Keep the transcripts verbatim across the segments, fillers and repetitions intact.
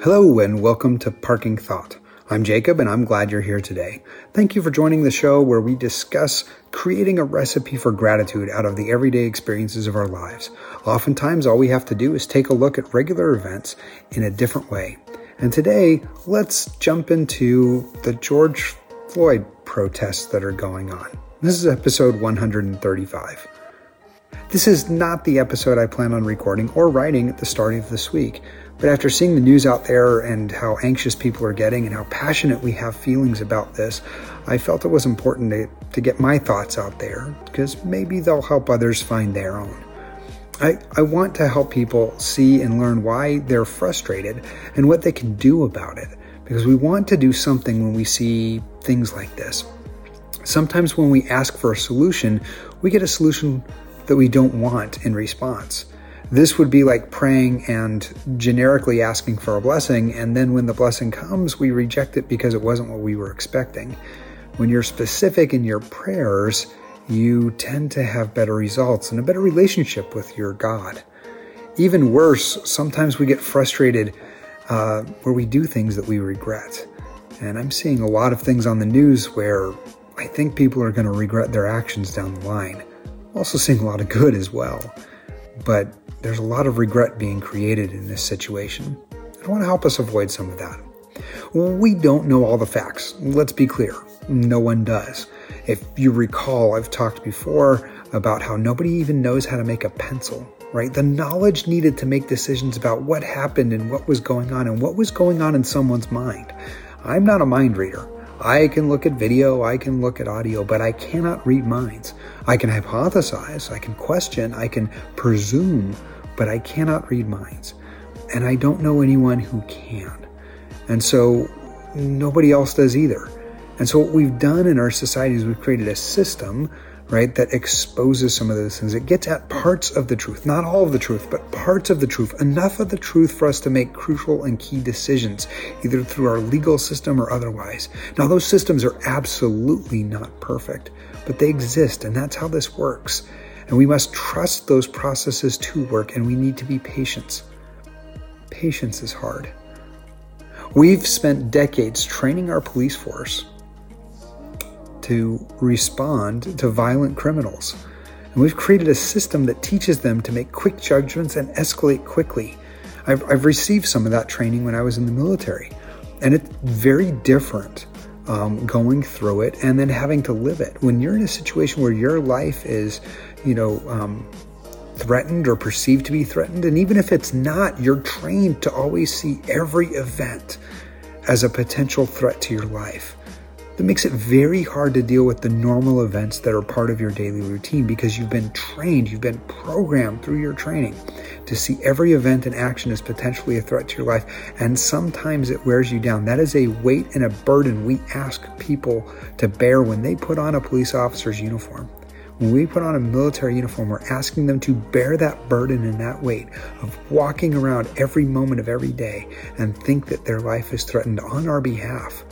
Hello and welcome to Parking Thought. I'm Jacob and I'm glad you're here today. Thank you for joining the show where we discuss creating a recipe for gratitude out of the everyday experiences of our lives. Oftentimes, all we have to do is take a look at regular events in a different way. And today, let's jump into the George Floyd protests that are going on. This is episode one hundred thirty-five. This is not the episode I plan on recording or writing at the start of this week, but after seeing the news out there and how anxious people are getting and how passionate we have feelings about this, I felt it was important to, to get my thoughts out there because maybe they'll help others find their own. I, I want to help people see and learn why they're frustrated and what they can do about it, because we want to do something when we see things like this. Sometimes when we ask for a solution, we get a solution that we don't want in response. This would be like praying and generically asking for a blessing, and then when the blessing comes, we reject it because it wasn't what we were expecting. When you're specific in your prayers, you tend to have better results and a better relationship with your God. Even worse, sometimes we get frustrated uh, where we do things that we regret. And I'm seeing a lot of things on the news where I think people are going to regret their actions down the line. I'm also seeing a lot of good as well. But there's a lot of regret being created in this situation. I want to help us avoid some of that. We don't know all the facts. Let's be clear. No one does. If you recall, I've talked before about how nobody even knows how to make a pencil, right? The knowledge needed to make decisions about what happened and what was going on and what was going on in someone's mind. I'm not a mind reader. I can look at video, I can look at audio, but I cannot read minds. I can hypothesize, I can question, I can presume, but I cannot read minds. And I don't know anyone who can. And so nobody else does either. And so what we've done in our society is we've created a system, right, that exposes some of those things. It gets at parts of the truth, not all of the truth, but parts of the truth, enough of the truth for us to make crucial and key decisions, either through our legal system or otherwise. Now, those systems are absolutely not perfect, but they exist, and that's how this works. And we must trust those processes to work, and we need to be patient. Patience is hard. We've spent decades training our police force to respond to violent criminals. And we've created a system that teaches them to make quick judgments and escalate quickly. I've, I've received some of that training when I was in the military, and it's very different um, going through it and then having to live it. When you're in a situation where your life is, you know, um, threatened or perceived to be threatened, and even if it's not, you're trained to always see every event as a potential threat to your life. That makes it very hard to deal with the normal events that are part of your daily routine because you've been trained, you've been programmed through your training to see every event and action as potentially a threat to your life. And sometimes it wears you down. That is a weight and a burden we ask people to bear when they put on a police officer's uniform. When we put on a military uniform, we're asking them to bear that burden and that weight of walking around every moment of every day and think that their life is threatened on our behalf.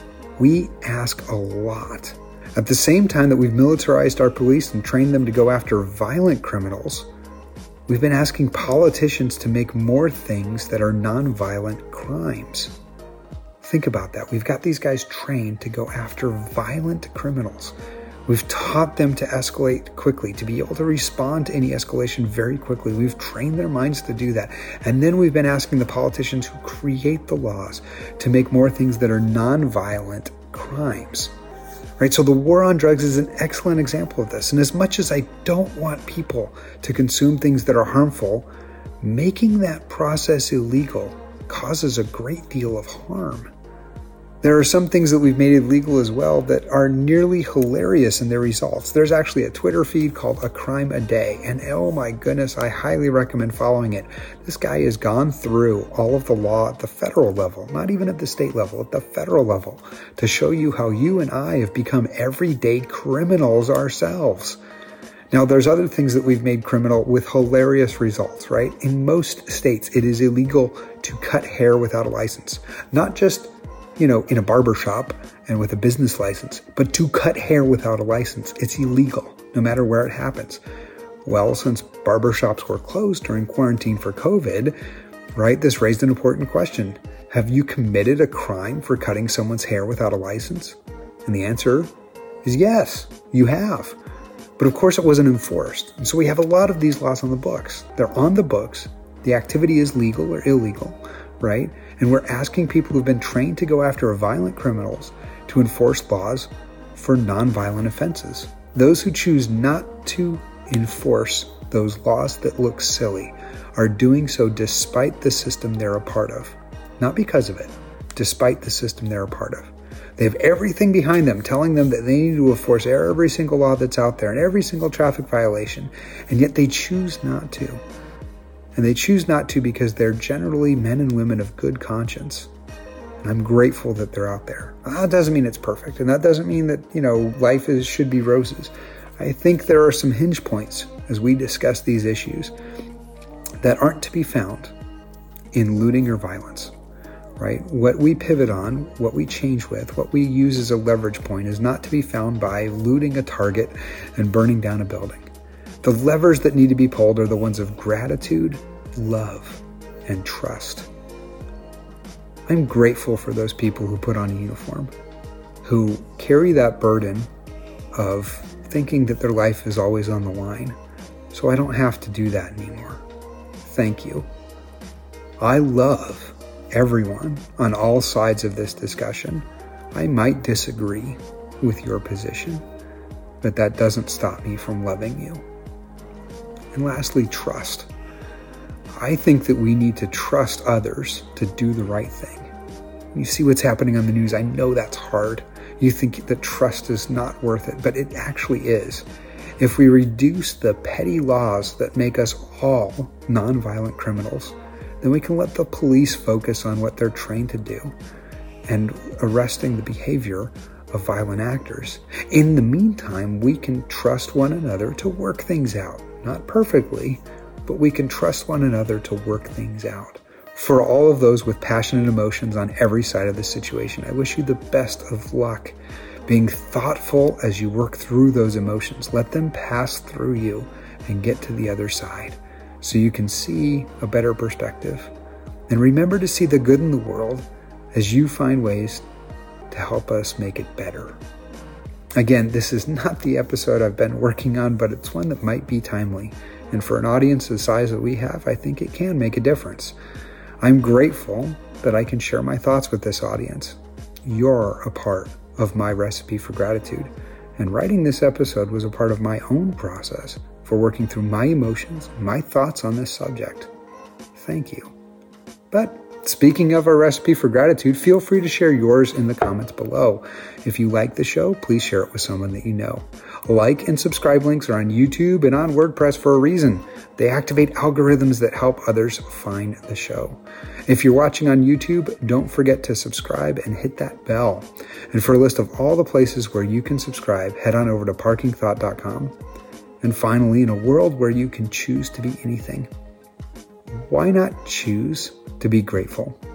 We ask a lot. At the same time that we've militarized our police and trained them to go after violent criminals, we've been asking politicians to make more things that are nonviolent crimes. Think about that. We've got these guys trained to go after violent criminals. We've taught them to escalate quickly, to be able to respond to any escalation very quickly. We've trained their minds to do that. And then we've been asking the politicians who create the laws to make more things that are non-violent crimes. Right? So the war on drugs is an excellent example of this. And as much as I don't want people to consume things that are harmful, making that process illegal causes a great deal of harm. There are some things that we've made illegal as well that are nearly hilarious in their results. There's actually a Twitter feed called A Crime a Day, and oh my goodness, I highly recommend following it. This guy has gone through all of the law at the federal level, not even at the state level, at the federal level, to show you how you and I have become everyday criminals ourselves. Now, there's other things that we've made criminal with hilarious results, right? In most states, it is illegal to cut hair without a license. Not just you know, in a barber shop and with a business license, but to cut hair without a license, it's illegal, no matter where it happens. Well, since barber shops were closed during quarantine for COVID, right? This raised an important question. Have you committed a crime for cutting someone's hair without a license? And the answer is yes, you have. But of course it wasn't enforced. And so we have a lot of these laws on the books. They're on the books. The activity is legal or illegal, right? And we're asking people who've been trained to go after violent criminals to enforce laws for nonviolent offenses. Those who choose not to enforce those laws that look silly are doing so despite the system they're a part of. Not because of it, despite the system they're a part of. They have everything behind them telling them that they need to enforce every single law that's out there and every single traffic violation, and yet they choose not to. And they choose not to because they're generally men and women of good conscience. And I'm grateful that they're out there. That doesn't mean it's perfect, and that doesn't mean that, you know, life is should be roses. I think there are some hinge points as we discuss these issues that aren't to be found in looting or violence, right? What we pivot on, what we change with, what we use as a leverage point is not to be found by looting a Target and burning down a building. The levers that need to be pulled are the ones of gratitude, love, and trust. I'm grateful for those people who put on a uniform, who carry that burden of thinking that their life is always on the line, so I don't have to do that anymore. Thank you. I love everyone on all sides of this discussion. I might disagree with your position, but that doesn't stop me from loving you. And lastly, trust. I think that we need to trust others to do the right thing. You see what's happening on the news. I know that's hard. You think that trust is not worth it, but it actually is. If we reduce the petty laws that make us all nonviolent criminals, then we can let the police focus on what they're trained to do and arresting the behavior of violent actors. In the meantime, we can trust one another to work things out. Not perfectly, but we can trust one another to work things out. For all of those with passionate emotions on every side of the situation, I wish you the best of luck being thoughtful as you work through those emotions. Let them pass through you and get to the other side so you can see a better perspective. And remember to see the good in the world as you find ways to help us make it better. Again, this is not the episode I've been working on, but it's one that might be timely. And for an audience the size that we have, I think it can make a difference. I'm grateful that I can share my thoughts with this audience. You're a part of my recipe for gratitude. And writing this episode was a part of my own process for working through my emotions, my thoughts on this subject. Thank you. But speaking of our recipe for gratitude, feel free to share yours in the comments below. If you like the show, please share it with someone that you know. Like and subscribe links are on YouTube and on WordPress for a reason. They activate algorithms that help others find the show. If you're watching on YouTube, don't forget to subscribe and hit that bell. And for a list of all the places where you can subscribe, head on over to parking thought dot com. And finally, in a world where you can choose to be anything, why not choose to be grateful?